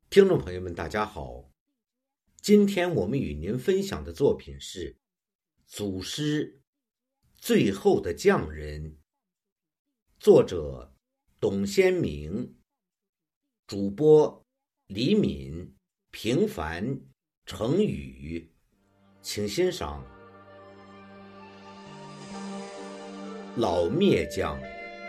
听众朋友们大家好，今天我们与您分享的作品是祖师最后的匠人，作者董先明，主播李敏、平凡、程宇，请欣赏。老篾匠，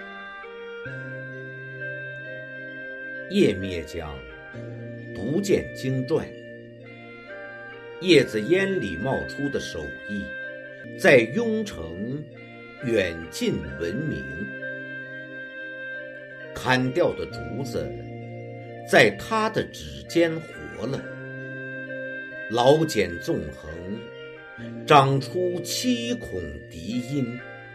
叶篾匠不见经传，叶子烟里冒出的手艺，在雍城远近闻名。砍掉的竹子，在他的指尖活了，老茧纵横，长出七孔笛音。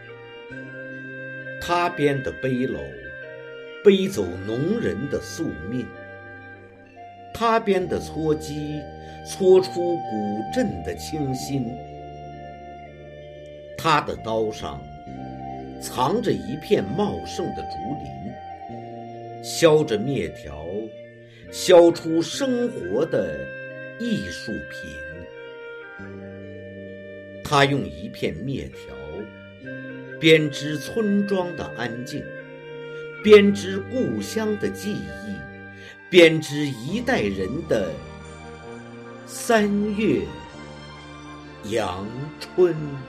他编的背篓，背走农人的宿命。他编的搓机，搓出古镇的清新。他的刀上藏着一片茂盛的竹林，削着篾条，削出生活的艺术品。他用一片篾条编织村庄的安静，编织故乡的记忆，编织一代人的3月阳春。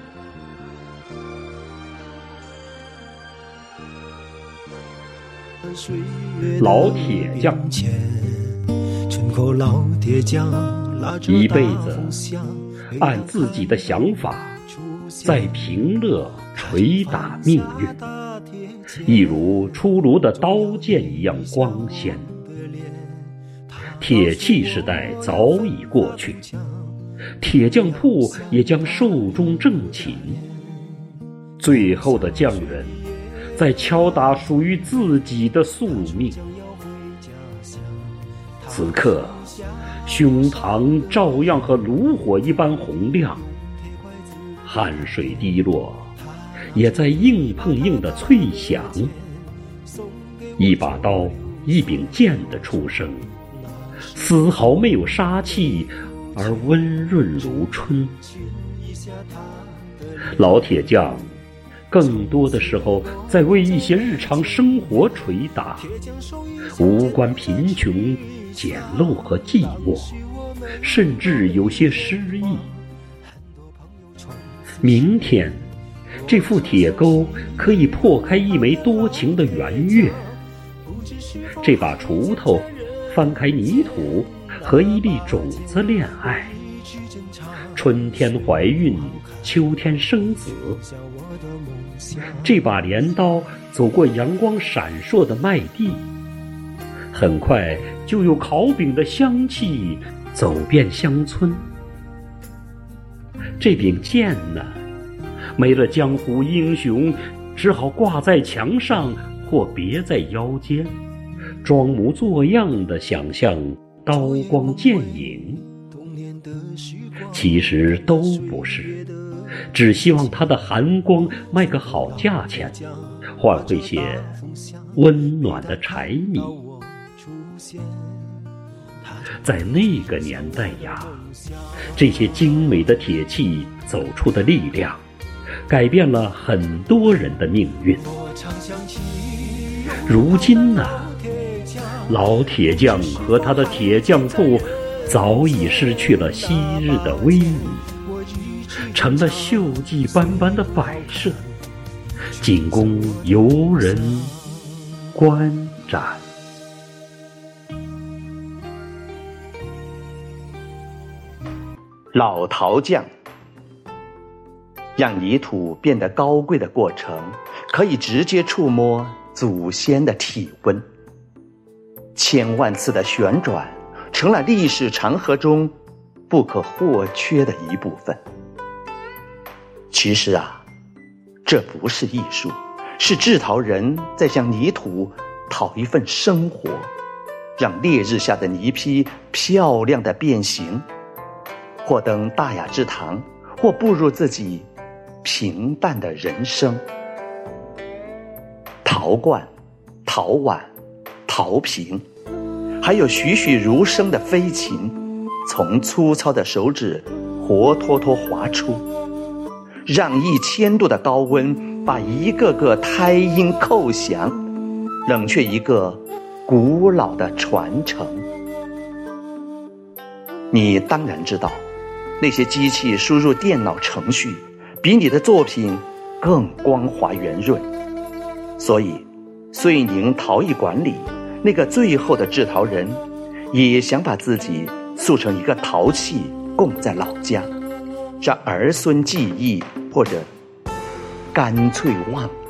老铁匠，一辈子按自己的想法在平乐捶打命运，一如出炉的刀剑一样光鲜。铁器时代早已过去，铁匠铺也将寿终正寝。最后的匠人在敲打属于自己的宿命。此刻胸膛照样和炉火一般红亮，汗水滴落也在硬碰硬的脆响。一把刀一柄剑的出生，丝毫没有杀气，而温润如春。老铁匠更多的时候在为一些日常生活捶打，无关贫穷、简陋和寂寞，甚至有些诗意。明天这副铁钩可以破开一枚多情的圆月，这把锄头翻开泥土，和一粒种子恋爱。春天怀孕，秋天生子。这把镰刀走过阳光闪烁的麦地，很快就有烤饼的香气走遍乡村。这柄剑呢，没了江湖英雄，只好挂在墙上或别在腰间，装模作样地想象刀光剑影。其实都不是，只希望它的寒光卖个好价钱，换回些温暖的柴米。在那个年代呀，这些精美的铁器走出的力量，改变了很多人的命运。如今呢，老铁匠和他的铁匠铺早已失去了昔日的威仪，成了锈迹斑斑的摆设，仅供游人观展。 老陶匠，让泥土变得高贵的过程，可以直接触摸祖先的体温。千万次的旋转，成了历史长河中不可或缺的一部分。其实啊，这不是艺术，是制陶人在向泥土讨一份生活，让烈日下的泥坯漂亮的变形，或登大雅之堂，或步入自己平淡的人生。陶罐、陶碗、陶瓶， 还有栩栩如生的飞禽，从粗糙的手指活脱脱划出，让1000度的高温把一个个胎音叩响，冷却一个古老的传承。你当然知道，那些机器输入电脑程序比你的作品更光滑圆润，所以遂宁陶艺馆里那个最后的制陶人也想把自己塑成一个陶器供在老家，让儿孙记忆，或者干脆忘记。